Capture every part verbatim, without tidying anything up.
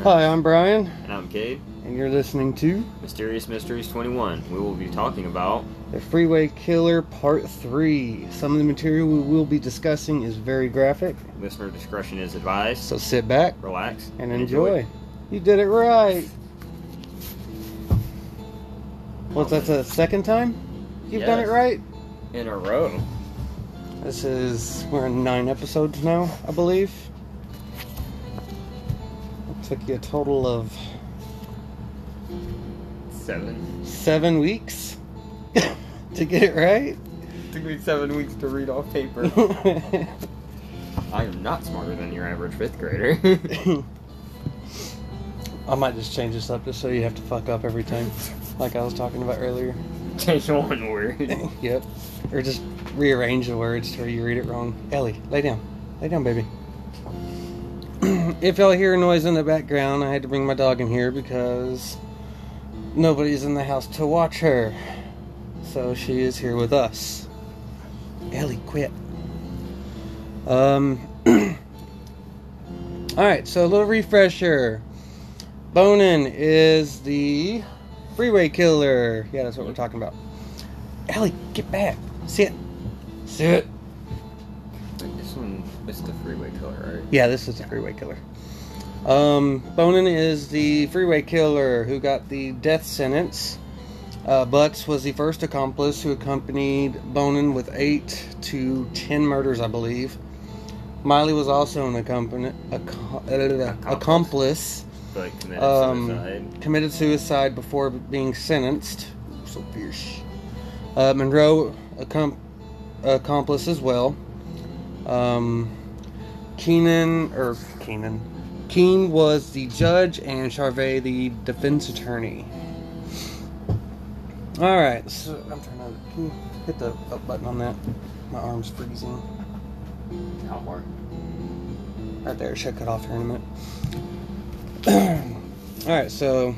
Hi, I'm Brian. And I'm Cade. And you're listening to Mysterious Mysteries twenty-one. We will be talking about The Freeway Killer Part three. Some of the material we will be discussing is very graphic. Listener discretion is advised. So sit back, relax, and enjoy. enjoy. You did it right. What's that, the second time you've yes. done it right? In a row. This is, we're in nine episodes now, I believe. It took you a total of Seven. Seven weeks to get it right? It took me seven weeks to read off paper. I am not smarter than your average fifth grader. I might just change this up just so you have to fuck up every time, like I was talking about earlier. Change one word. Yep. Or just rearrange the words to where you read it wrong. Ellie, lay down. Lay down, baby. If y'all hear a noise in the background, I had to bring my dog in here because nobody's in the house to watch her. So she is here with us. Ellie, quit. Um. Alright, so a little refresher. Bonin is the freeway killer. Yeah, that's what we're talking about. Ellie, get back. Sit. Sit. This one is the freeway killer, right? Yeah, this is the freeway killer. Um, Bonin is the freeway killer who got the death sentence. Uh, Butts was the first accomplice who accompanied Bonin with eight to ten murders, I believe. Miley was also an accompany, ac- accomplice. But committed um, suicide. Committed suicide before being sentenced. Ooh, so fierce. Uh, Monroe, accom- accomplice as well. Um, Keenan, or Keenan. Keene was the judge and Charvet the defense attorney. Alright, so I'm trying to can you hit the up button on that. My arm's freezing. How hard? Right there, should cut off here in a minute. Alright, so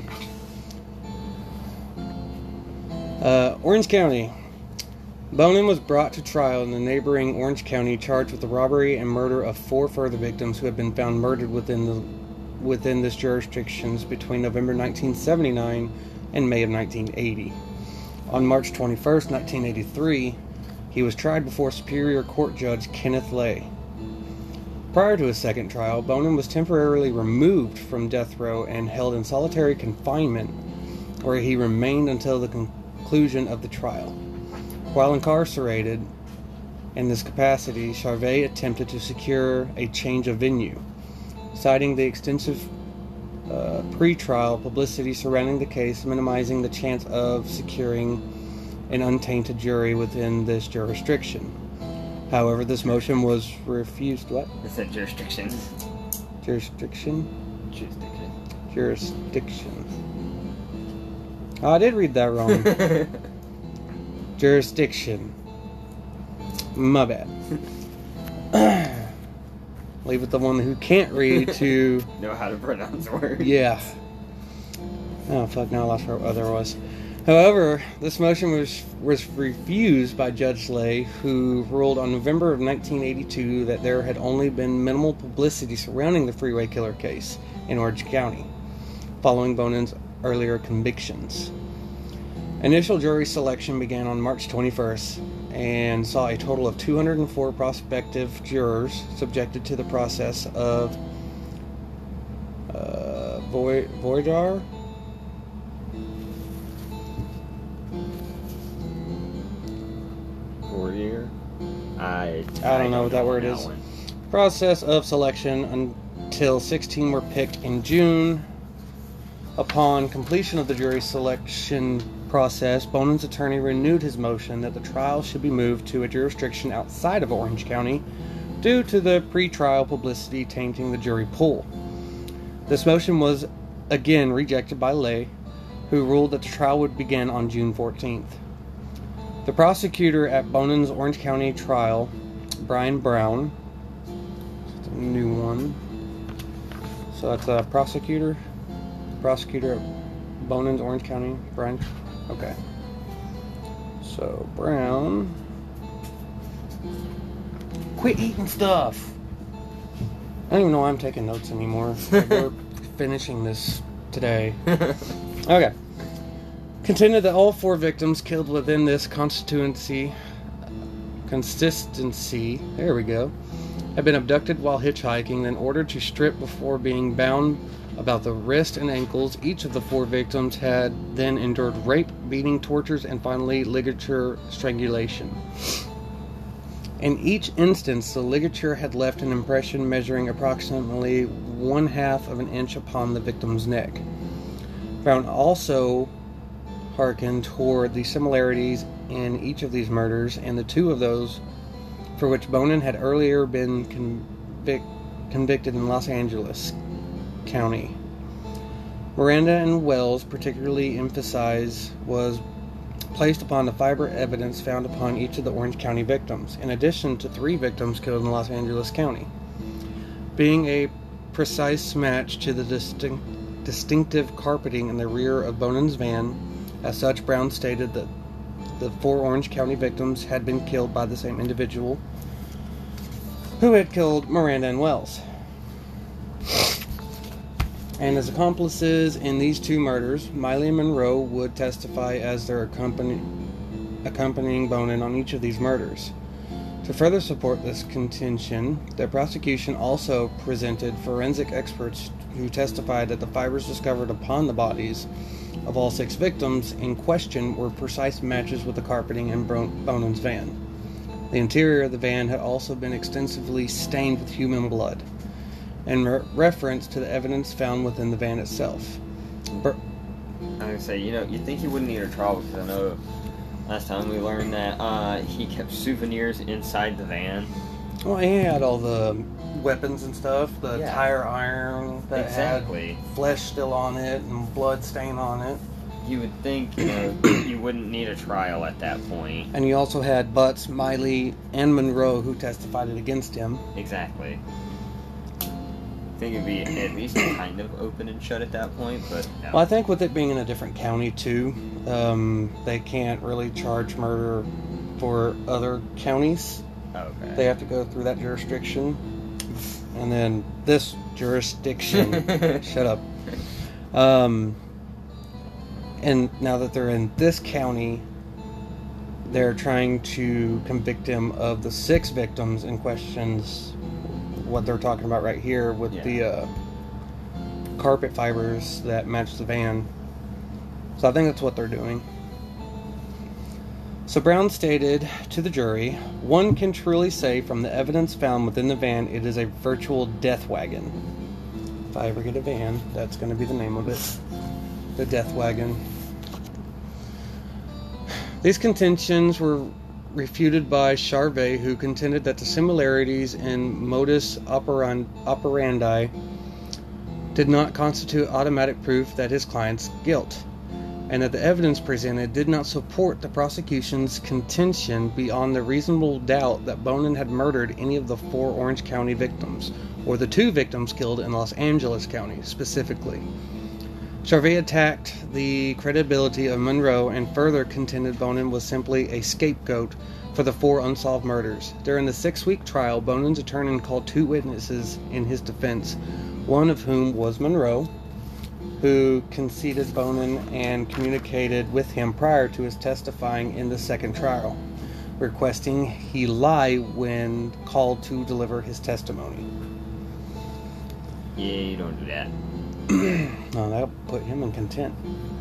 uh, Orange County. Bonin was brought to trial in the neighboring Orange County, charged with the robbery and murder of four further victims who had been found murdered within the within this jurisdictions between November nineteen seventy-nine and May of nineteen eighty. On March twenty-first, nineteen eighty-three, he was tried before Superior Court Judge Kenneth Lay. Prior to his second trial, Bonin was temporarily removed from death row and held in solitary confinement, where he remained until the conclusion of the trial. While incarcerated in this capacity, Charvet attempted to secure a change of venue, citing the extensive uh, pre-trial publicity surrounding the case, minimizing the chance of securing an untainted jury within this jurisdiction. However, this motion was refused. What? It said jurisdiction. Jurisdiction? Jurisdiction. Jurisdiction. Oh, I did read that wrong. Jurisdiction. My bad. Leave it the one who can't read to know how to pronounce words. Yeah. Oh fuck! Now I lost where other was. However, this motion was was refused by Judge Lay, who ruled on November of nineteen eighty-two that there had only been minimal publicity surrounding the freeway killer case in Orange County, following Bonin's earlier convictions. Initial jury selection began on March twenty-first and saw a total of two hundred four prospective jurors subjected to the process of uh, Voy- Voyage. Warrior? I, I don't know what that word that is. One. Process of selection until sixteen were picked in June. Upon completion of the jury selection process, Bonin's attorney renewed his motion that the trial should be moved to a jurisdiction outside of Orange County due to the pre-trial publicity tainting the jury pool. This motion was again rejected by Lay, who ruled that the trial would begin on June fourteenth. The prosecutor at Bonin's Orange County trial, Brian Brown, that's a new one. So that's a prosecutor. Prosecutor at Bonin's Orange County, Brian. Okay. So Brown. Quit eating stuff. I don't even know why I'm taking notes anymore. I go finishing this today. Okay. Contended that all four victims killed within this constituency, consistency, there we go, had been abducted while hitchhiking, then ordered to strip before being bound about the wrist and ankles. Each of the four victims had then endured rape, beating, tortures, and finally ligature strangulation. In each instance, the ligature had left an impression measuring approximately one half of an inch upon the victim's neck. Brown also hearkened toward the similarities in each of these murders, and the two of those for which Bonin had earlier been convic- convicted in Los Angeles County. Miranda and Wells particularly emphasize was placed upon the fiber evidence found upon each of the Orange County victims, in addition to three victims killed in Los Angeles County, being a precise match to the distinct, distinctive carpeting in the rear of Bonin's van. As such, Brown stated that the four Orange County victims had been killed by the same individual who had killed Miranda and Wells. And as accomplices in these two murders, Miley and Monroe would testify as their accompany, accompanying Bonin on each of these murders. To further support this contention, the prosecution also presented forensic experts who testified that the fibers discovered upon the bodies of all six victims in question were precise matches with the carpeting in Bonin's van. The interior of the van had also been extensively stained with human blood, in re- reference to the evidence found within the van itself. Bur- I would say, you know, you'd think he wouldn't need a trial, because I know last time we learned that uh, he kept souvenirs inside the van. Well, he had all the weapons and stuff, the Yeah. tire iron that Exactly. had flesh still on it and blood stain on it. You would think, you know, you wouldn't need a trial at that point. And you also had Butts, Miley, and Monroe who testified against him. Exactly. I think it'd be at least kind of open and shut at that point, but no. Well, I think with it being in a different county too, um, they can't really charge murder for other counties. Okay. They have to go through that jurisdiction. And then this jurisdiction, shut up. Um, and now that they're in this county, they're trying to convict him of the six victims in questions, what they're talking about right here with Yeah. the uh, carpet fibers that match the van. So I think that's what they're doing. So Brown stated to the jury, "One can truly say from the evidence found within the van, it is a virtual death wagon." If I ever get a van, that's going to be the name of it. The death wagon. These contentions were refuted by Charvet, who contended that the similarities in modus operan- operandi did not constitute automatic proof that his client's guilt, and that the evidence presented did not support the prosecution's contention beyond the reasonable doubt that Bonin had murdered any of the four Orange County victims, or the two victims killed in Los Angeles County specifically. Charvet attacked the credibility of Monroe and further contended Bonin was simply a scapegoat for the four unsolved murders. During the six-week trial, Bonin's attorney called two witnesses in his defense, one of whom was Monroe, who conceded Bonin and communicated with him prior to his testifying in the second trial, requesting he lie when called to deliver his testimony. Yeah, you don't do that. No, that'll put him in contempt.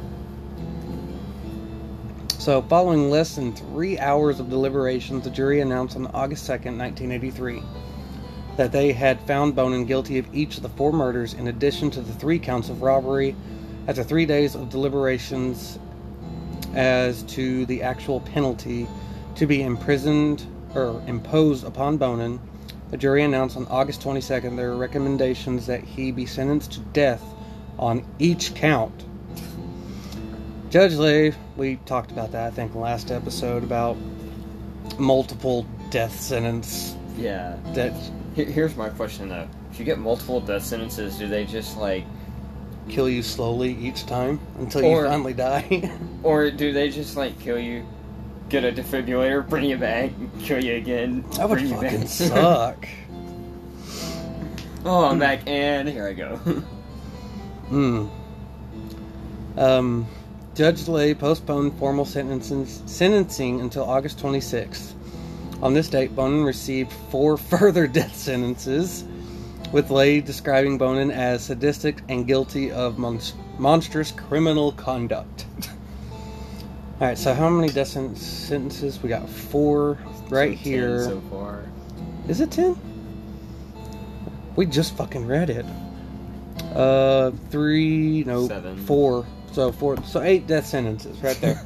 So, following less than three hours of deliberations, the jury announced on August second, nineteen eighty-three, that they had found Bonin guilty of each of the four murders in addition to the three counts of robbery. After three days of deliberations as to the actual penalty to be imprisoned or imposed upon Bonin, the jury announced on August twenty-second their recommendations that he be sentenced to death on each count. Judge Lay, we talked about that, I think, in the last episode, about multiple death sentence. Yeah. That Here- Here's my question, though. If you get multiple death sentences, do they just, like... kill you slowly each time until Or- you finally die? Or do they just, like, kill you, get a defibrillator, bring you back, kill you again, That would bring you fucking back? suck. Oh, I'm back, and here I go. Hmm. Um, Judge Lay postponed formal sentencing, sentencing until August twenty-sixth. On this date, Bonin received four further death sentences, with Lay describing Bonin as sadistic and guilty of monst- monstrous criminal conduct. Alright, so how many death sen- sentences? We got four right So here. ten so far. Is it ten? We just fucking read it. Uh, three, no, Seven. four. So four, so eight death sentences right there.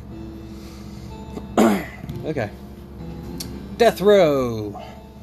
Okay. Death row.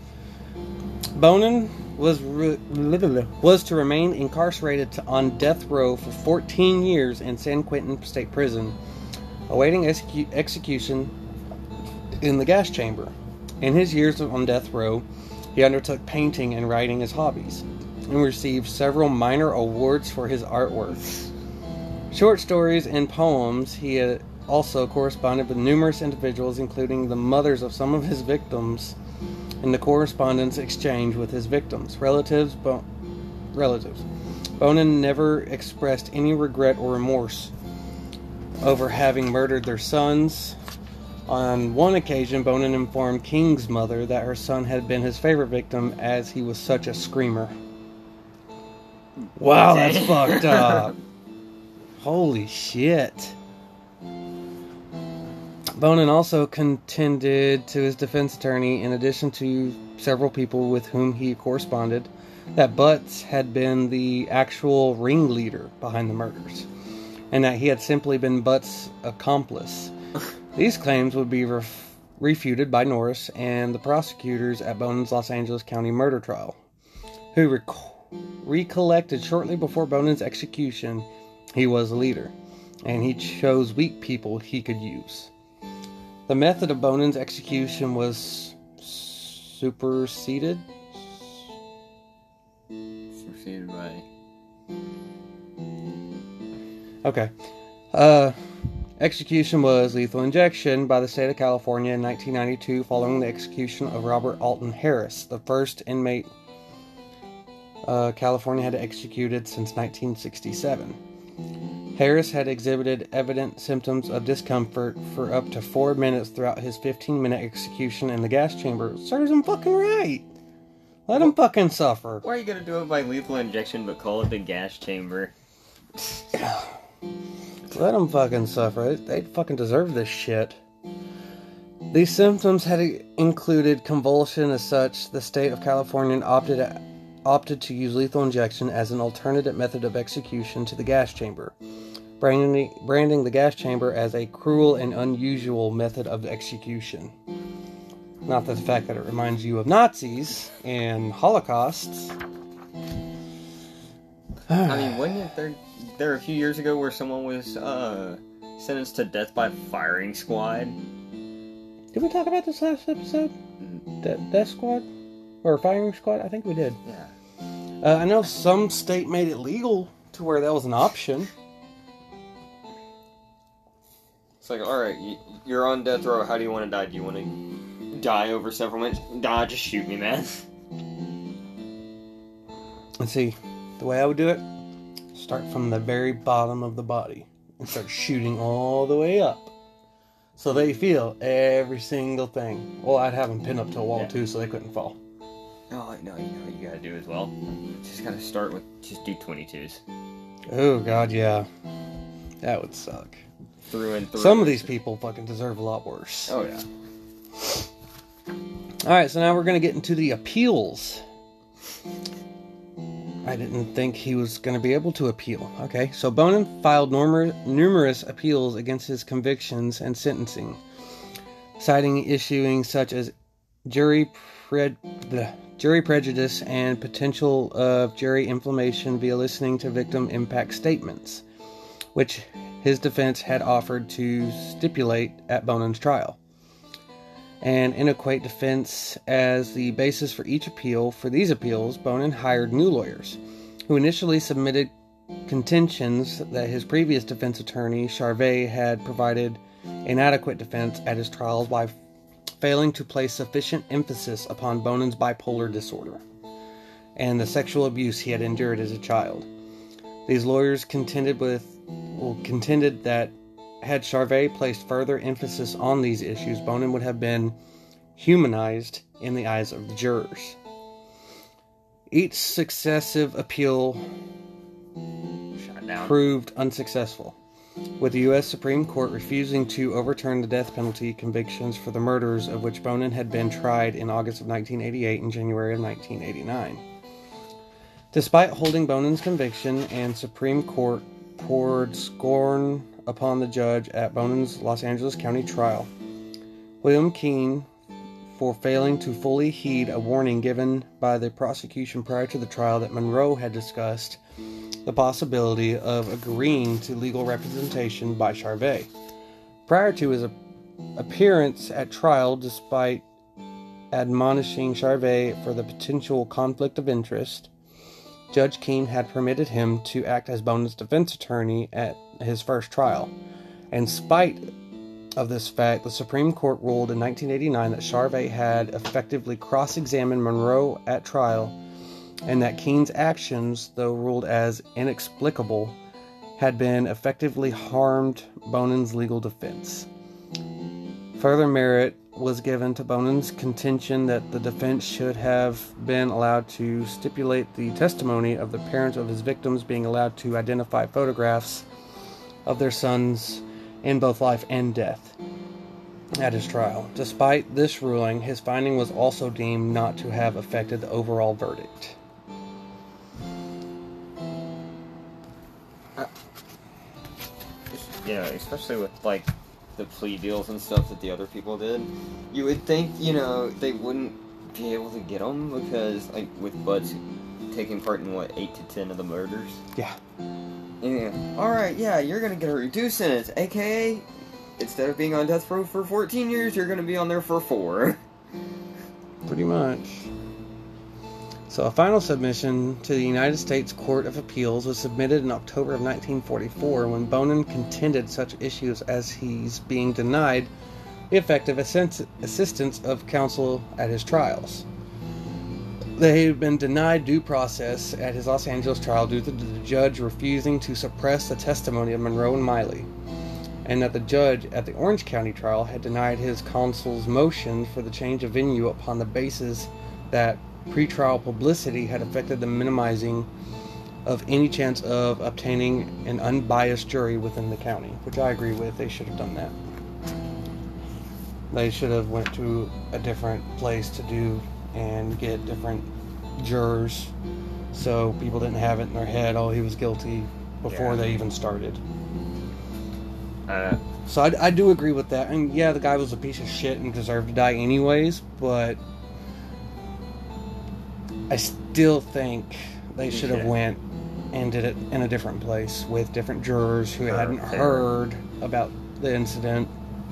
Bonin was re- was to remain incarcerated to, on death row for fourteen years in San Quentin State Prison, awaiting execu- execution in the gas chamber. In his years on death row, he undertook painting and writing as hobbies, and received several minor awards for his artwork. Short stories and poems, he uh, also corresponded with numerous individuals, including the mothers of some of his victims, in the correspondence exchange with his victims' relatives. Bo- relatives. Bonin never expressed any regret or remorse over having murdered their sons. On one occasion, Bonin informed King's mother that her son had been his favorite victim as he was such a screamer. Wow, that's fucked up. Holy shit. Bonin also contended to his defense attorney, in addition to several people with whom he corresponded, that Butts had been the actual ringleader behind the murders, and that he had simply been Butts' accomplice. These claims would be ref- refuted by Norris and the prosecutors at Bonin's Los Angeles County murder trial, who rec- recollected shortly before Bonin's execution he was a leader, and he chose weak people he could use. The method of Bonin's execution was superseded. Superseded by. Okay. Uh, execution was lethal injection by the state of California in nineteen ninety-two, following the execution of Robert Alton Harris, the first inmate uh, California had executed since nineteen sixty-seven. Harris had exhibited evident symptoms of discomfort for up to four minutes throughout his fifteen-minute execution in the gas chamber. Serves him fucking right. Let him fucking suffer. Why are you gonna do it by lethal injection but call it the gas chamber? Let them fucking suffer. They fucking deserve this shit. These symptoms had included convulsion. As such, the state of California opted opted to use lethal injection as an alternative method of execution to the gas chamber, branding, branding the gas chamber as a cruel and unusual method of execution. Not that the fact that it reminds you of Nazis and Holocausts. I mean, wasn't there, there a few years ago where someone was uh, sentenced to death by firing squad? Did we talk about this last episode? De- Death Squad? Or Firing Squad? I think we did. Yeah. Uh, I know some state made it legal to where that was an option. It's like, alright, you're on death row, how do you want to die? Do you want to die over several minutes? Nah, just shoot me, man. Let's see. The way I would do it, start from the very bottom of the body and start shooting all the way up. So they feel every single thing. Well, I'd have them pinned up to a wall yeah. too so they couldn't fall. No, no, you know what you gotta do as well? Just gotta start with, just do twenty-twos. Oh, God, yeah. That would suck. Through and through. Some of these people fucking deserve a lot worse. Oh, yeah. Alright, so now we're going to get into the appeals. I didn't think he was going to be able to appeal. Okay, so Bonin filed numer- numerous appeals against his convictions and sentencing, citing issues such as jury pre- the jury prejudice and potential of jury inflammation via listening to victim impact statements, which his defense had offered to stipulate at Bonin's trial. An inadequate defense as the basis for each appeal. For these appeals, Bonin hired new lawyers, who initially submitted contentions that his previous defense attorney, Charvet, had provided inadequate defense at his trials by failing to place sufficient emphasis upon Bonin's bipolar disorder and the sexual abuse he had endured as a child. These lawyers contended with, well, contended that had Charvet placed further emphasis on these issues, Bonin would have been humanized in the eyes of the jurors. Each successive appeal Shut down. proved unsuccessful, with the U S Supreme Court refusing to overturn the death penalty convictions for the murders of which Bonin had been tried in August of nineteen eighty-eight and January of nineteen eighty-nine. Despite holding Bonin's conviction, and Supreme Court poured scorn upon the judge at Bonin's Los Angeles County trial, William Keene, for failing to fully heed a warning given by the prosecution prior to the trial that Monroe had discussed the possibility of agreeing to legal representation by Charvet. Prior to his appearance at trial, despite admonishing Charvet for the potential conflict of interest, Judge Keene had permitted him to act as Bonin's defense attorney at his first trial. In spite of this fact, the Supreme Court ruled in nineteen eighty-nine that Charvet had effectively cross-examined Monroe at trial, and that Keene's actions, though ruled as inexplicable, had been effectively harmed Bonin's legal defense. Further merit was given to Bonin's contention that the defense should have been allowed to stipulate the testimony of the parents of his victims being allowed to identify photographs of their sons in both life and death at his trial. Despite this ruling, his finding was also deemed not to have affected the overall verdict. Uh, yeah, especially with, like, the plea deals and stuff that the other people did. You would think, you know, they wouldn't be able to get them because, like, with Bud's taking part in, what, eight to ten of the murders? Yeah. Yeah. Alright, yeah, you're gonna get a reduced sentence, aka, instead of being on death row for fourteen years, you're gonna be on there for four. Pretty much. So a final submission to the United States Court of Appeals was submitted in October of nineteen forty-four, when Bonin contended such issues as he's being denied the effective assist- assistance of counsel at his trials. They had been denied due process at his Los Angeles trial due to the judge refusing to suppress the testimony of Monroe and Miley, and that the judge at the Orange County trial had denied his counsel's motion for the change of venue upon the basis that pretrial publicity had affected the minimizing of any chance of obtaining an unbiased jury within the county, which I agree with. They should have done that. They should have went to a different place to do and get different jurors, so people didn't have it in their head, oh, he was guilty, before Yeah. they even started. Uh, So I, I do agree with that. And yeah, the guy was a piece of shit and deserved to die anyways, but I still think they should have Yeah. went and did it in a different place with different jurors who Sure, hadn't fair. heard about the incident.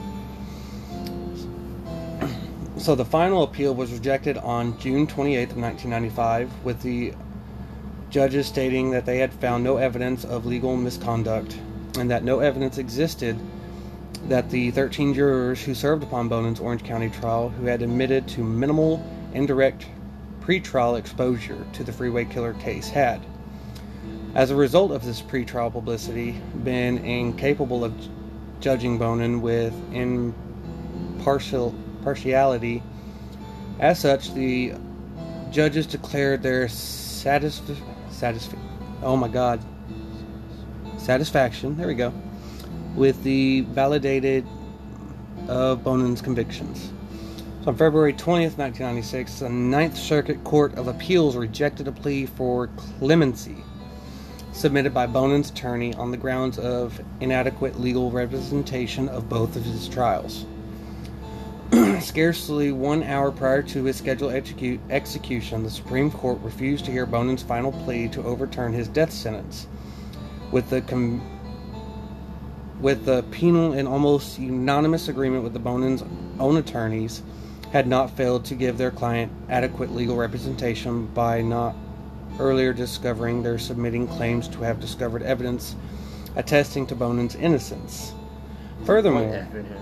So the final appeal was rejected on June twenty-eighth of nineteen ninety-five, with the judges stating that they had found no evidence of legal misconduct and that no evidence existed that the thirteen jurors who served upon Bonin's Orange County trial, who had admitted to minimal indirect pretrial exposure to the Freeway Killer case, had, as a result of this pretrial publicity, been incapable of judging Bonin with impartial partiality. As such, the judges declared their satisf- satisf- oh my god satisfaction there we go with the validated of Bonin's convictions. So on February twentieth, nineteen ninety-six, the Ninth Circuit Court of Appeals rejected a plea for clemency submitted by Bonin's attorney on the grounds of inadequate legal representation of both of his trials. Scarcely one hour prior to his scheduled execute, execution, the Supreme Court refused to hear Bonin's final plea to overturn his death sentence, with the com- with the penal and almost unanimous agreement with the Bonin's own attorneys had not failed to give their client adequate legal representation by not earlier discovering their submitting claims to have discovered evidence attesting to Bonin's innocence. Furthermore, what evidence?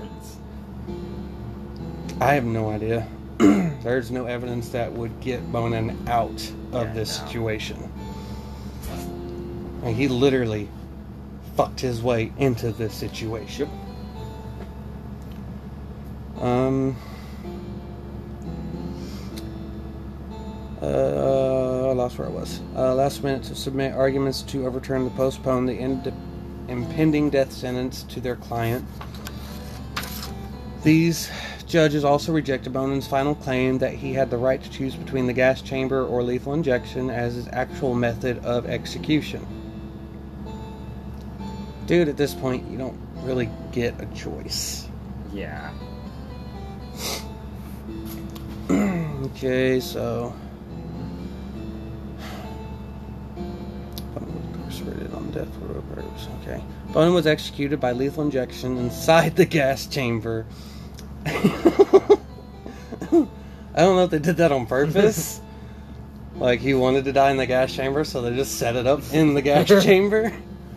I have no idea. There's no evidence that would get Bonin out of Yeah, this no. situation. Like, he literally fucked his way into this situation. Um. Uh, I lost where I was. Uh, last minute to submit arguments to overturn the postpone the ind- impending death sentence to their client. These judges also rejected Bonin's final claim that he had the right to choose between the gas chamber or lethal injection as his actual method of execution. Dude, at this point, you don't really get a choice. Yeah. Okay, so... on death row. Okay. Bonin was executed by lethal injection inside the gas chamber. I don't know if they did that on purpose. Like, he wanted to die in the gas chamber, so they just set it up in the gas chamber.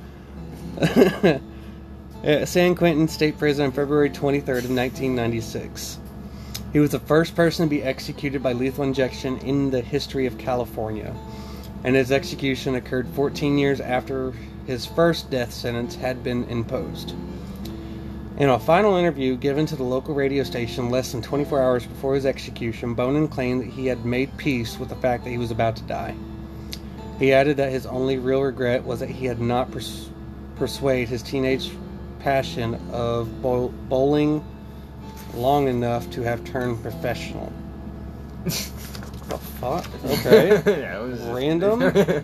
At San Quentin State Prison on February twenty-third of nineteen ninety-six. He was the first person to be executed by lethal injection in the history of California, and his execution occurred fourteen years after his first death sentence had been imposed. In a final interview given to the local radio station less than twenty-four hours before his execution, Bonin claimed that he had made peace with the fact that he was about to die. He added that his only real regret was that he had not pers- persuaded his teenage passion of bow- bowling long enough to have turned professional. The fuck? Okay. That was random.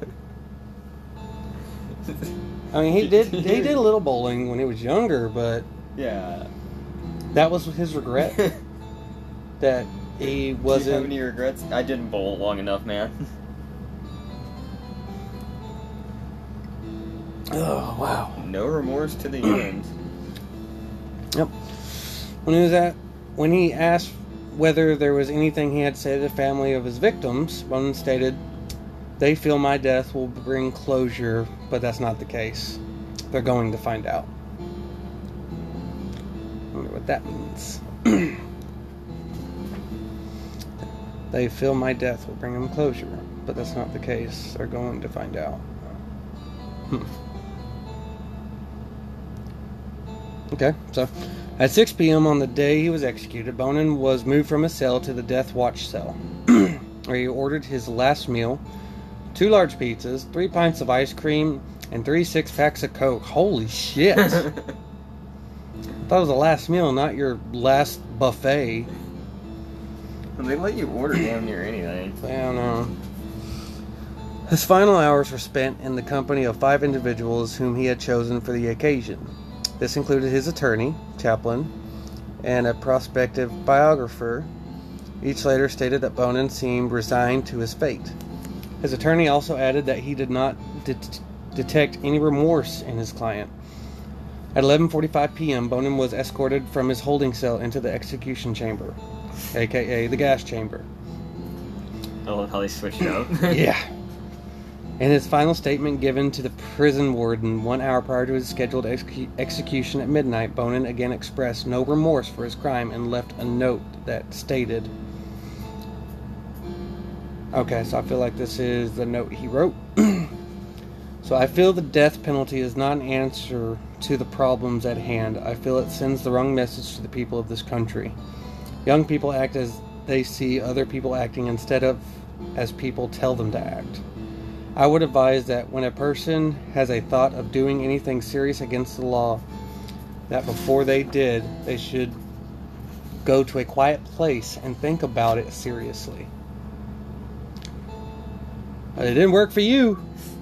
I mean, he did he did a little bowling when he was younger, but yeah, that was his regret. That he wasn't. Do you have any regrets? I didn't bowl long enough, man. Oh wow! No remorse to the end. Yep. When he was at, when he asked whether there was anything he had to say to the family of his victims, Bonin stated, "They feel my death will bring closure, but that's not the case. They're going to find out." I wonder what that means. They feel my death will bring them closure, but that's not the case. They're going to find out. Hmm. Okay, so at six p.m. on the day he was executed, Bonin was moved from his cell to the death watch cell, where he ordered his last meal, two large pizzas, three pints of ice cream, and three six-packs of Coke. Holy shit! I thought it was the last meal, not your last buffet. Well, they let you order damn near anything. I don't know. His final hours were spent in the company of five individuals whom he had chosen for the occasion. This included his attorney, chaplain, and a prospective biographer. Each later stated that Bonin seemed resigned to his fate. His attorney also added that he did not det- detect any remorse in his client. At eleven forty-five p.m., Bonin was escorted from his holding cell into the execution chamber, aka the gas chamber. I love how they switched it up. Yeah. In his final statement given to the prison warden one hour prior to his scheduled ex- execution at midnight, Bonin again expressed no remorse for his crime and left a note that stated... Okay, so I feel like this is the note he wrote. So, I feel the death penalty is not an answer to the problems at hand. I feel it sends the wrong message to the people of this country. Young people act as they see other people acting instead of as people tell them to act. I would advise that when a person has a thought of doing anything serious against the law, that before they did, they should go to a quiet place and think about it seriously. But it didn't work for you.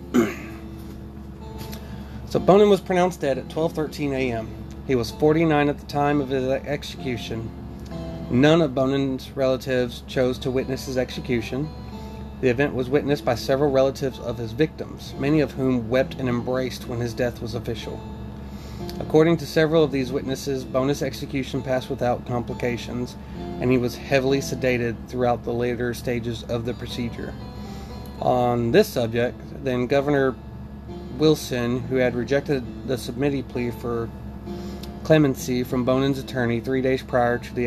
So Bonin was pronounced dead at twelve thirteen a.m. He was forty-nine at the time of his execution. None of Bonin's relatives chose to witness his execution. The event was witnessed by several relatives of his victims, many of whom wept and embraced when his death was official. According to several of these witnesses, Bonin's execution passed without complications, and he was heavily sedated throughout the later stages of the procedure. On this subject, then Governor Wilson, who had rejected the submitted plea for clemency from Bonin's attorney three days prior to the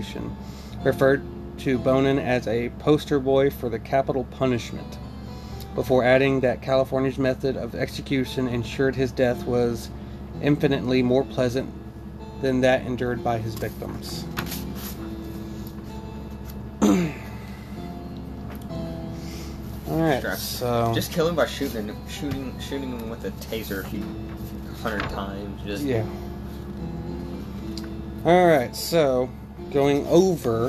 execution, referred to Bonin as a poster boy for the capital punishment. before adding that California's method of execution ensured his death was infinitely more pleasant than that endured by his victims. Alright, so... Just kill him by shooting him, shooting, shooting him with a taser a few hundred times. Just... Yeah. Alright, so, going over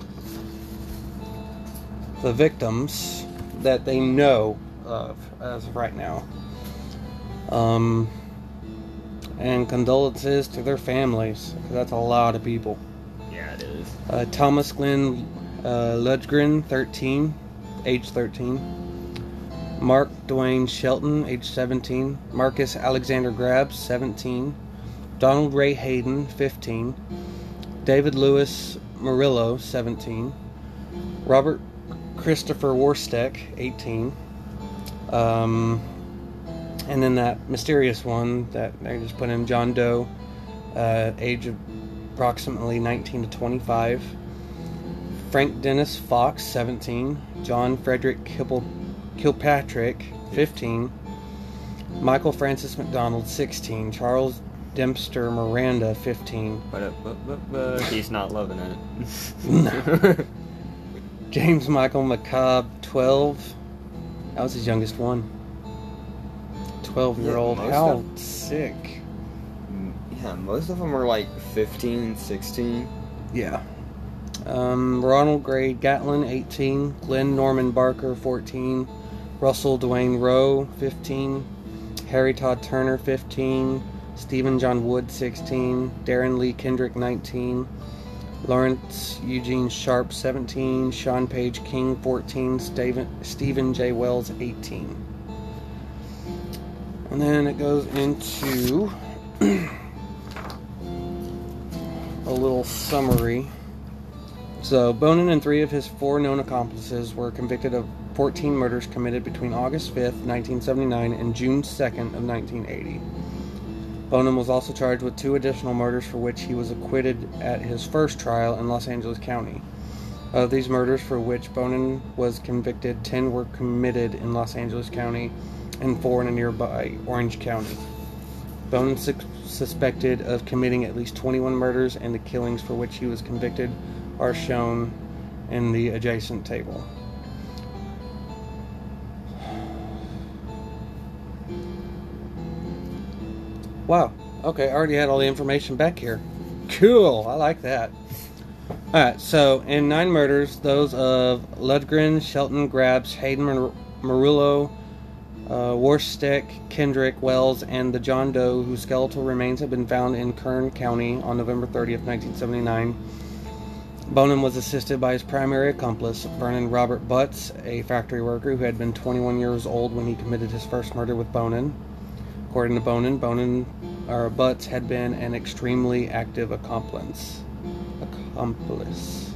the victims that they know of as of right now. Um, and condolences to their families, because that's a lot of people. Yeah, it is. Uh, Thomas Glenn uh, Ludgren, thirteen, age thirteen. Mark Dwayne Shelton, age seventeen. Marcus Alexander Grabs, seventeen. Donald Ray Hayden, fifteen. David Lewis Murillo, seventeen. Robert Christopher Warsteck, eighteen. Um, and then that mysterious one that they just put in, John Doe, uh, age of approximately nineteen to twenty-five. Frank Dennis Fox, seventeen. John Frederick Kil- Kilpatrick, fifteen. Michael Francis McDonald, sixteen. Charles Dempster Miranda, fifteen. But, uh, but, but, but he's not loving it. No. James Michael McCobb, twelve. That was his youngest one. twelve-year-old. Yeah, How of, sick. Yeah, most of them are like fifteen, sixteen. Yeah. Um, Ronald Gray Gatlin, eighteen. Glenn Norman Barker, fourteen. Russell Dwayne Rowe, fifteen. Harry Todd Turner, fifteen. Stephen John Wood, sixteen. Darren Lee Kendrick, nineteen. Lawrence Eugene Sharp, seventeen. Sean Page King, fourteen. Stephen, Stephen J. Wells, eighteen. And then it goes into a little summary. So, Bonin and three of his four known accomplices were convicted of fourteen murders committed between August fifth, nineteen seventy-nine and June second of nineteen eighty. Bonin was also charged with two additional murders for which he was acquitted at his first trial in Los Angeles County. Of these murders for which Bonin was convicted, ten were committed in Los Angeles County and four in a nearby Orange County. Bonin su- suspected of committing at least twenty-one murders, and the killings for which he was convicted are shown in the adjacent table. Wow. Okay, I already had all the information back here. Cool. I like that. Alright, so in nine murders, those of Ludgren, Shelton, Grabs, Hayden, Mar- Murillo, uh, Warsteck, Kendrick, Wells, and the John Doe, whose skeletal remains have been found in Kern County on November thirtieth, nineteen seventy-nine, Bonin was assisted by his primary accomplice, Vernon Robert Butts, a factory worker who had been twenty-one years old when he committed his first murder with Bonin. According to Bonin, Bonin or Butts had been an extremely active accomplice. Accomplice.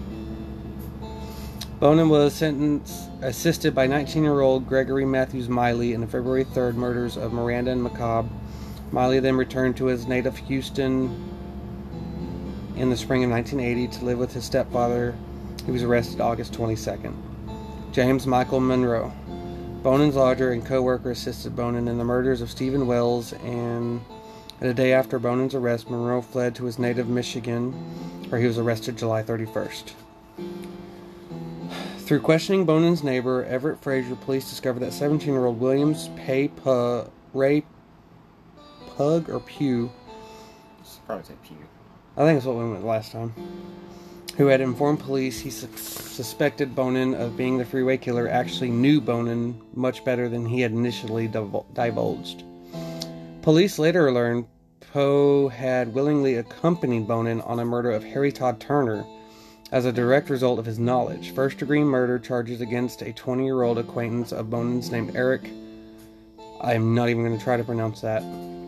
Bonin was sentenced, assisted by nineteen-year-old Gregory Matthews Miley in the February third murders of Miranda and McCobb. Miley then returned to his native Houston in the spring of nineteen eighty to live with his stepfather. He was arrested August twenty-second. James Michael Monroe. Bonin's lodger and co-worker assisted Bonin in the murders of Stephen Wells, and the day after Bonin's arrest, Monroe fled to his native Michigan, where he was arrested July thirty-first. Through questioning Bonin's neighbor, Everett Frazier, police discovered that seventeen-year-old Williams Pay Pu- Ray Pug or Pugh, probably say Pugh. I think that's what we went with last time, who had informed police he su- suspected Bonin of being the freeway killer, actually knew Bonin much better than he had initially divul- divulged. Police later learned Poe had willingly accompanied Bonin on a murder of Harry Todd Turner as a direct result of his knowledge. First-degree murder charges against a twenty-year-old acquaintance of Bonin's named Eric. I'm not even going to try to pronounce that.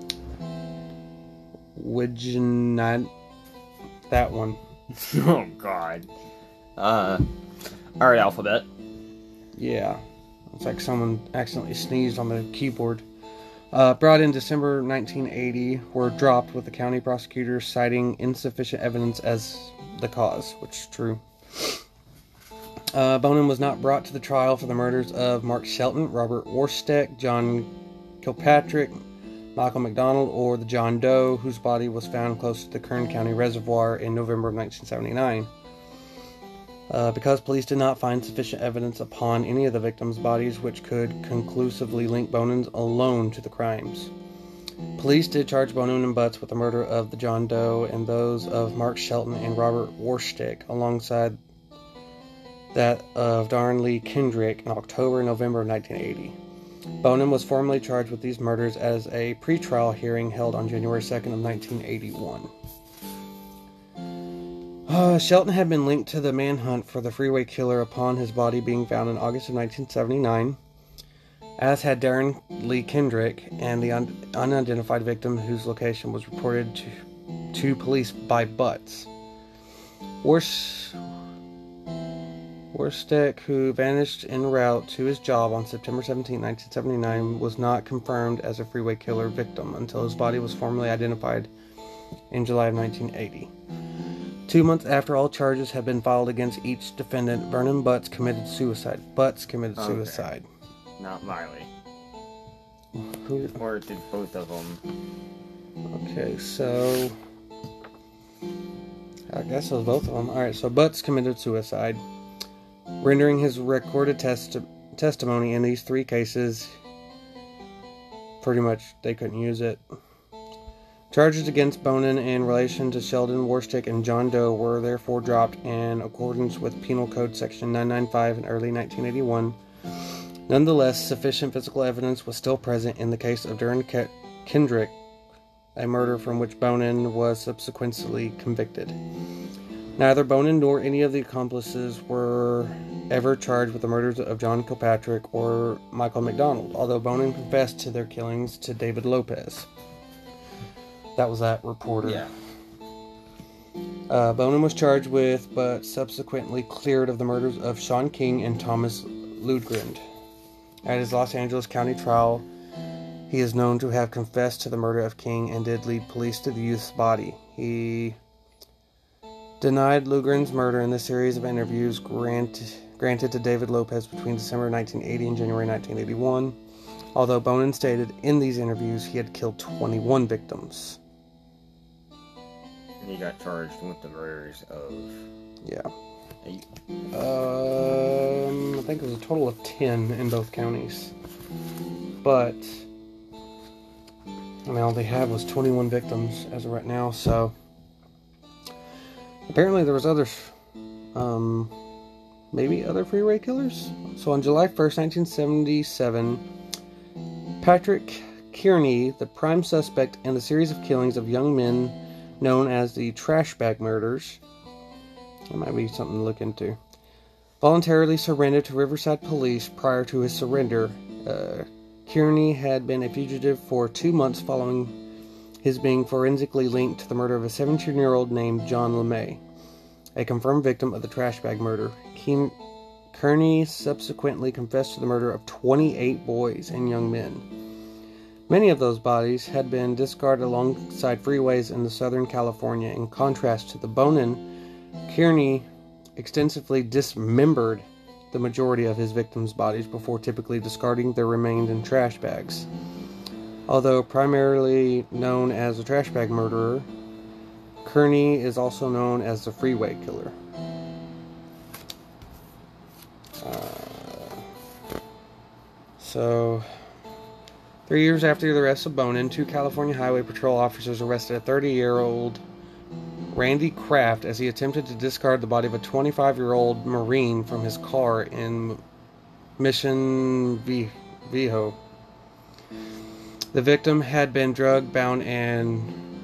Wigenad. That one. Oh, God. Uh, alright, Alphabet. Yeah. It's like someone accidentally sneezed on the keyboard. Uh, brought in December nineteen eighty, were dropped with the county prosecutor citing insufficient evidence as the cause, which is true. Uh, Bonin was not brought to the trial for the murders of Mark Shelton, Robert Warsteck, John Kilpatrick, Michael McDonald, or the John Doe, whose body was found close to the Kern County Reservoir in November of nineteen seventy-nine. Uh, because police did not find sufficient evidence upon any of the victims' bodies which could conclusively link Bonin alone to the crimes. Police did charge Bonin and Butts with the murder of the John Doe and those of Mark Shelton and Robert Warsteck, alongside that of Darren Lee Kendrick in October and November of nineteen eighty. Bonin was formally charged with these murders as a pretrial hearing held on January second of nineteen eighty-one. Uh, Shelton had been linked to the manhunt for the freeway killer upon his body being found in August of nineteen seventy-nine, as had Darren Lee Kendrick and the un- unidentified victim whose location was reported to, to police by Butts. Wars- Warsteck, who vanished en route to his job on September seventeenth, nineteen seventy-nine, was not confirmed as a freeway killer victim until his body was formally identified in July of nineteen eighty. Two months after all charges had been filed against each defendant, Vernon Butts committed suicide. Butts committed Okay. suicide. Not Miley. Who, Or did both of them? okay, so I guess it was both of them. Alright, so Butts committed suicide, rendering his recorded testi- testimony in these three cases pretty much they couldn't use it. Charges against Bonin in relation to Sheldon Warstick and John Doe were therefore dropped in accordance with Penal Code Section nine ninety-five in early nineteen eighty-one. Nonetheless, sufficient physical evidence was still present in the case of Darren Ke- Kendrick, a murder from which Bonin was subsequently convicted. Neither Bonin nor any of the accomplices were ever charged with the murders of John Kilpatrick or Michael McDonald, although Bonin confessed to their killings to David Lopez. That was that reporter. Yeah. Uh, Bonin was charged with, but subsequently cleared of the murders of Sean King and Thomas Ludgren. At his Los Angeles County trial, he is known to have confessed to the murder of King and did lead police to the youth's body. He denied Ludgren's murder in the series of interviews grant, granted to David Lopez between December nineteen eighty and January nineteen eighty-one, although Bonin stated in these interviews he had killed twenty-one victims. He got charged with the murders of Yeah. eight. Um, I think it was a total of ten in both counties. But, I mean, all they had was twenty-one victims as of right now, so apparently there was others, um, maybe other freeway killers? So on July first, nineteen seventy-seven, Patrick Kearney, the prime suspect in the series of killings of young men known as the Trash Bag Murders, that might be something to look into, voluntarily surrendered to Riverside Police. Prior to his surrender, uh, Kearney had been a fugitive for two months following his being forensically linked to the murder of a seventeen-year-old named John LeMay, a confirmed victim of the Trash Bag Murder. Ke- Kearney subsequently confessed to the murder of twenty-eight boys and young men. Many of those bodies had been discarded alongside freeways in the Southern California. In contrast to the Bonin, Kearney extensively dismembered the majority of his victims' bodies before typically discarding their remains in trash bags. Although primarily known as a trash bag murderer, Kearney is also known as the freeway killer. Uh, so... Three years after the arrest of Bonin, two California Highway Patrol officers arrested a thirty-year-old Randy Kraft as he attempted to discard the body of a twenty-five-year-old Marine from his car in Mission Viejo. The victim had been drugged, bound, and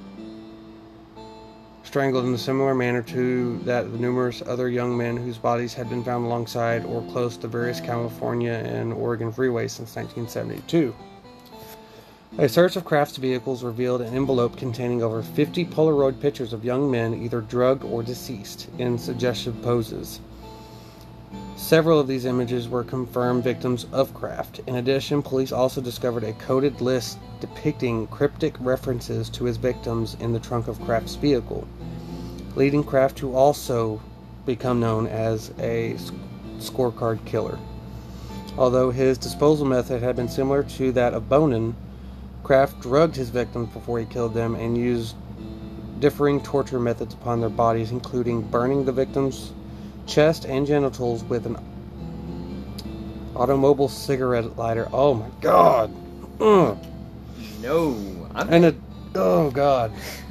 strangled in a similar manner to that of the numerous other young men whose bodies had been found alongside or close to various California and Oregon freeways since nineteen seventy-two. A search of Kraft's vehicles revealed an envelope containing over fifty Polaroid pictures of young men either drugged or deceased in suggestive poses. Several of these images were confirmed victims of Kraft. In addition, police also discovered a coded list depicting cryptic references to his victims in the trunk of Kraft's vehicle, leading Kraft to also become known as a scorecard killer. Although his disposal method had been similar to that of Bonin, Kraft drugged his victims before he killed them and used differing torture methods upon their bodies, including burning the victims' chest and genitals with an automobile cigarette lighter. Oh my god! Ugh. No, I'm and a oh god.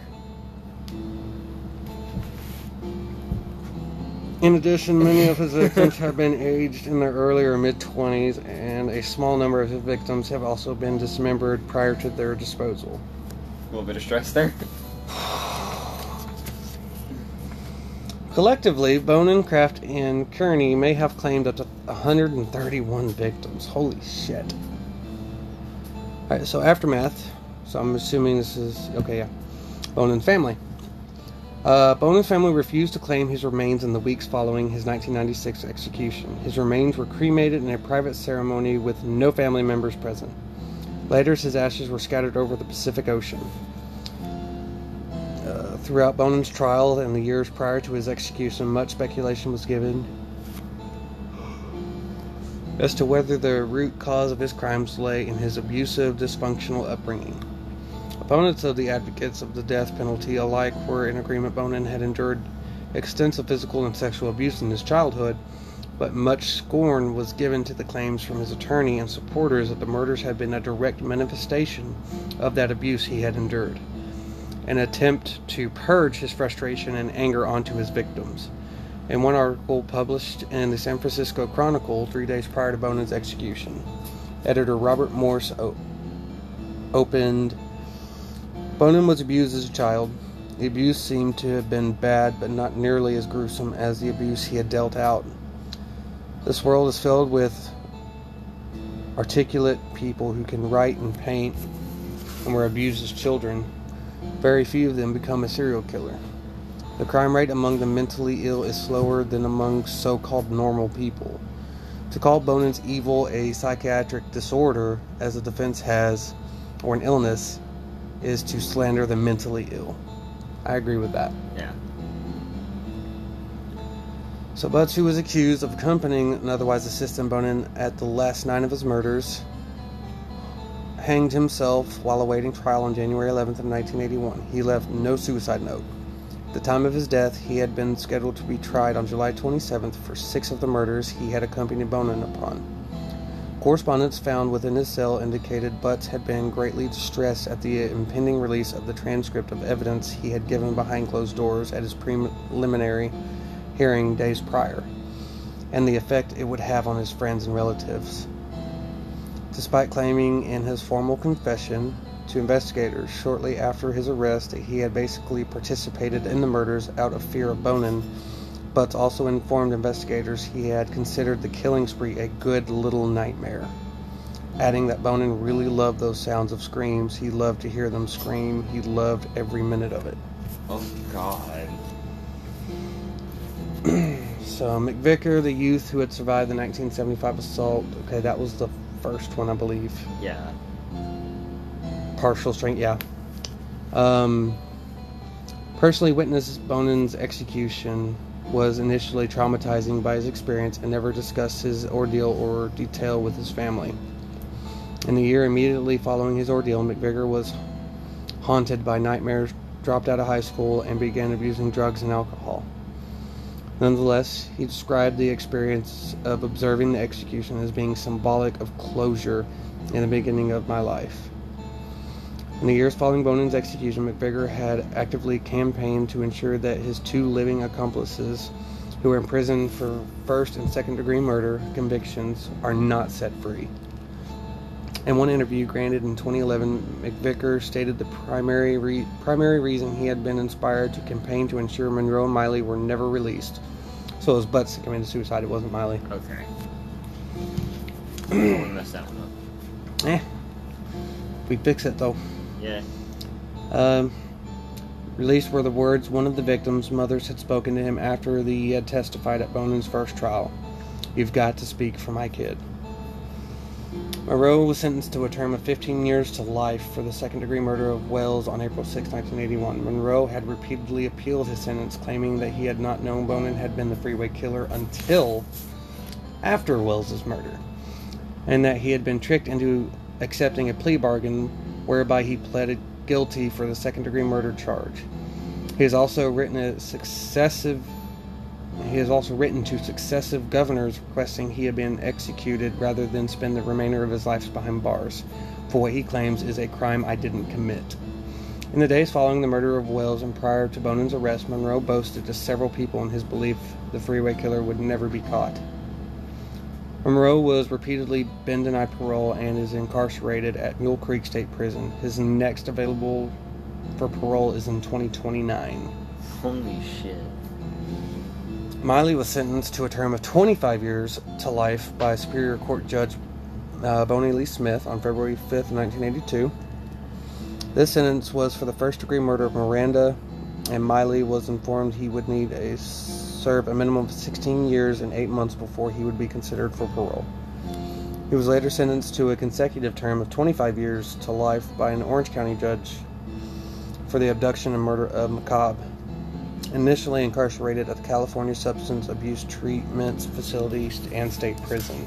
In addition, many of his victims have been aged in their early or mid-twenties, and a small number of his victims have also been dismembered prior to their disposal. A little bit of stress there. Collectively, Bonin, Kraft, and Kearney may have claimed up to one hundred thirty-one victims. Holy shit. Alright, so aftermath. So I'm assuming this is... Okay, yeah. Bonin's family. Uh, Bonin's family refused to claim his remains in the weeks following his nineteen ninety-six execution. His remains were cremated in a private ceremony with no family members present. Later, his ashes were scattered over the Pacific Ocean. Uh, throughout Bonin's trial and the years prior to his execution, much speculation was given as to whether the root cause of his crimes lay in his abusive, dysfunctional upbringing. Opponents of the advocates of the death penalty alike were in agreement Bonin had endured extensive physical and sexual abuse in his childhood, but much scorn was given to the claims from his attorney and supporters that the murders had been a direct manifestation of that abuse he had endured, an attempt to purge his frustration and anger onto his victims. In one article published in the San Francisco Chronicle three days prior to Bonin's execution, editor Robert Morse o- opened, Bonin was abused as a child. The abuse seemed to have been bad, but not nearly as gruesome as the abuse he had dealt out. This world is filled with articulate people who can write and paint and were abused as children. Very few of them become a serial killer. The crime rate among the mentally ill is slower than among so-called normal people. To call Bonin's evil a psychiatric disorder, as the defense has, or an illness, is to slander the mentally ill. I agree with that. Yeah. So Butts, who was accused of accompanying and otherwise assisting Bonin at the last nine of his murders, hanged himself while awaiting trial on January eleventh of nineteen eighty-one. He left no suicide note. At the time of his death, he had been scheduled to be tried on July twenty-seventh for six of the murders he had accompanied Bonin upon. Correspondence found within his cell indicated Butts had been greatly distressed at the impending release of the transcript of evidence he had given behind closed doors at his preliminary hearing days prior, and the effect it would have on his friends and relatives. Despite claiming in his formal confession to investigators shortly after his arrest that he had basically participated in the murders out of fear of Bonin, Butts also informed investigators he had considered the killing spree a good little nightmare, adding that Bonin really loved those sounds of screams. He loved to hear them scream. He loved every minute of it. Oh, God. So, McVicker, the youth who had survived the nineteen seventy-five assault, okay, that was the first one, I believe. Yeah. Partial strength, yeah. Um, personally witnessed Bonin's execution, was initially traumatizing by his experience and never discussed his ordeal or detail with his family. In the year immediately following his ordeal, McVicker was haunted by nightmares, dropped out of high school, and began abusing drugs and alcohol. Nonetheless, he described the experience of observing the execution as being symbolic of closure in the beginning of my life. In the years following Bonin's execution, McVicker had actively campaigned to ensure that his two living accomplices, who were in prison for first and second degree murder convictions, are not set free. In one interview granted in twenty eleven, McVicker stated the primary re- primary reason he had been inspired to campaign to ensure Monroe and Miley were never released. So it was Butts that committed suicide, it wasn't Miley. Okay. I wouldn't mess that one up. Eh. We fix it though. Yeah. Um, released were the words one of the victims' mothers had spoken to him after the, he had testified at Bonin's first trial. "You've got to speak for my kid." Monroe was sentenced to a term of fifteen years to life for the second-degree murder of Wells on April sixth, nineteen eighty-one. Monroe had repeatedly appealed his sentence, claiming that he had not known Bonin had been the freeway killer until after Wells's murder, and that he had been tricked into accepting a plea bargain whereby he pleaded guilty for the second-degree murder charge. He has also written a successive He has also written to successive governors requesting he had been executed rather than spend the remainder of his life behind bars for what he claims is a crime I didn't commit. In the days following the murder of Wells and prior to Bonin's arrest, Monroe boasted to several people in his belief the freeway killer would never be caught. Monroe was repeatedly been denied parole and is incarcerated at Mule Creek State Prison. His next available for parole is in twenty twenty-nine. Holy shit. Miley was sentenced to a term of twenty-five years to life by Superior Court Judge uh, Bonnie Lee Smith on February fifth, nineteen eighty-two. This sentence was for the first-degree murder of Miranda, and Miley was informed he would need to serve a minimum of sixteen years and eight months before he would be considered for parole. He was later sentenced to a consecutive term of twenty-five years to life by an Orange County judge for the abduction and murder of McCobb, initially incarcerated at the California Substance Abuse Treatment Facility and State Prison.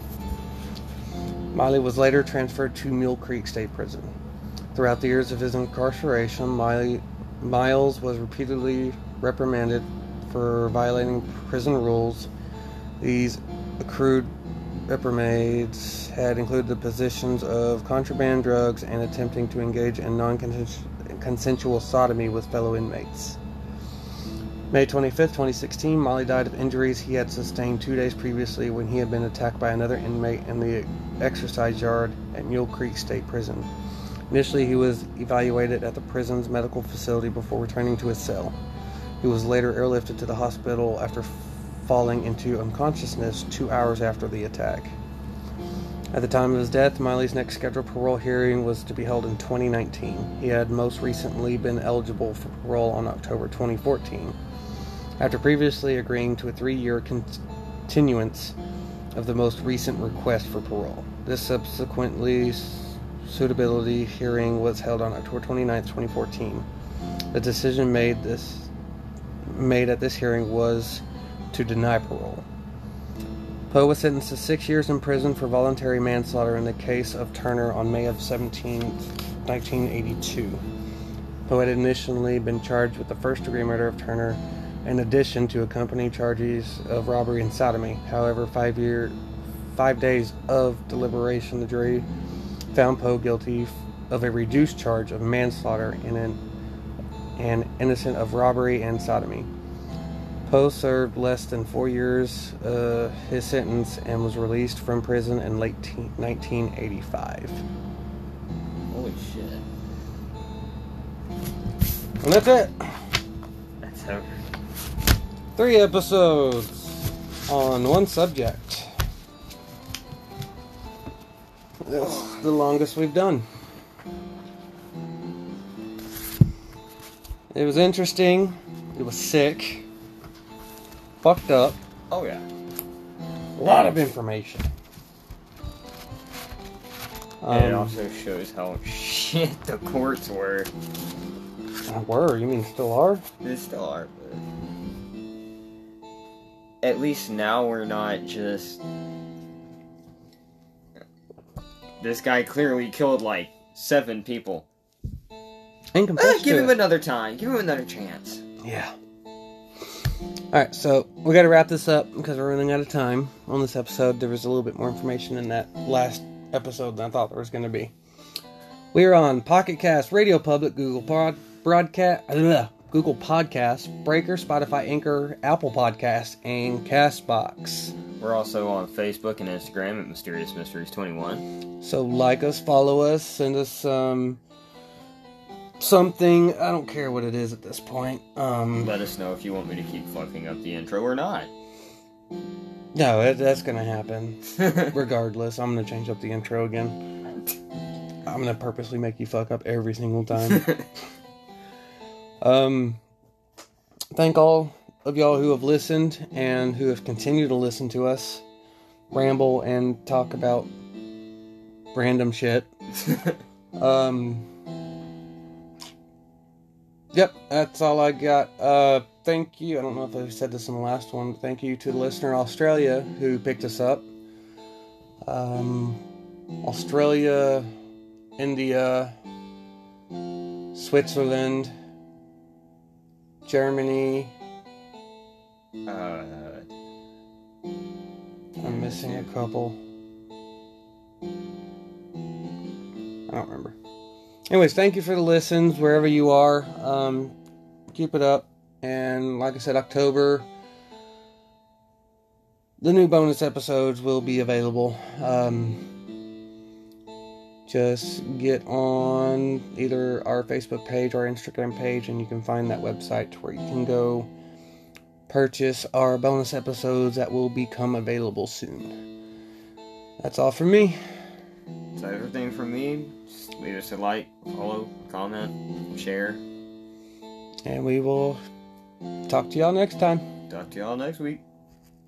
Miley was later transferred to Mule Creek State Prison. Throughout the years of his incarceration, Miley, Miles was repeatedly reprimanded for violating prison rules. These accrued reprimands had included the possessions of contraband drugs and attempting to engage in non-consensual sodomy with fellow inmates. May twenty-fifth, twenty sixteen, Miley died of injuries he had sustained two days previously when he had been attacked by another inmate in the exercise yard at Mule Creek State Prison. Initially, he was evaluated at the prison's medical facility before returning to his cell. He was later airlifted to the hospital after falling into unconsciousness two hours after the attack. At the time of his death, Miley's next scheduled parole hearing was to be held in twenty nineteen. He had most recently been eligible for parole on October twenty fourteen. After previously agreeing to a three-year continuance of the most recent request for parole. This subsequently suitability hearing was held on October twenty-ninth, twenty fourteen. The decision made this made at this hearing was to deny parole. Poe was sentenced to six years in prison for voluntary manslaughter in the case of Turner on May of seventeenth, nineteen eighty-two. Poe had initially been charged with the first-degree murder of Turner, in addition to accompanying charges of robbery and sodomy. However, five year, five days of deliberation, the jury found Poe guilty of a reduced charge of manslaughter and an, and innocent of robbery and sodomy. Poe served less than four years uh, his sentence and was released from prison in late nineteen eighty-five. Holy shit. And that's it. That's over. Three episodes on one subject. That's the longest we've done. It was interesting. It was sick. Fucked up. Oh yeah. A lot of information. Um, And it also shows how shit the courts were. Were? You mean still are? They still are, but at least now we're not just. This guy clearly killed like seven people. And Eh, confessed give to him it. another time. Give him another chance. Yeah. Alright, so we gotta wrap this up because we're running out of time on this episode. There was a little bit more information in that last episode than I thought there was going to be. We are on Pocket Cast, Radio Public, Google Pod, Broadcast, ugh, Google Podcasts, Breaker, Spotify, Anchor, Apple Podcasts, and CastBox. We're also on Facebook and Instagram at Mysterious Mysteries twenty-one. So like us, follow us, send us um, something. I don't care what it is at this point. Um, Let us know if you want me to keep fucking up the intro or not. no, it, that's going to happen. Regardless, I'm going to change up the intro again. I'm going to purposely make you fuck up every single time. um, thank all of y'all who have listened and who have continued to listen to us ramble and talk about random shit. um, yep, that's all I got. Uh, thank you. I don't know if I said this in the last one. But thank you to the listener in Australia who picked us up. um, Australia, India, Switzerland, Germany. Uh, I'm missing a couple. I don't remember. Anyways, thank you for the listens wherever you are. Um, keep it up. And like I said, October, the new bonus episodes will be available. Um, just get on either our Facebook page or Instagram page, and you can find that website where you can go purchase our bonus episodes that will become available soon. That's all from me. That's everything from me. Just leave us a like, follow, comment, share. And we will talk to y'all next time. Talk to y'all next week.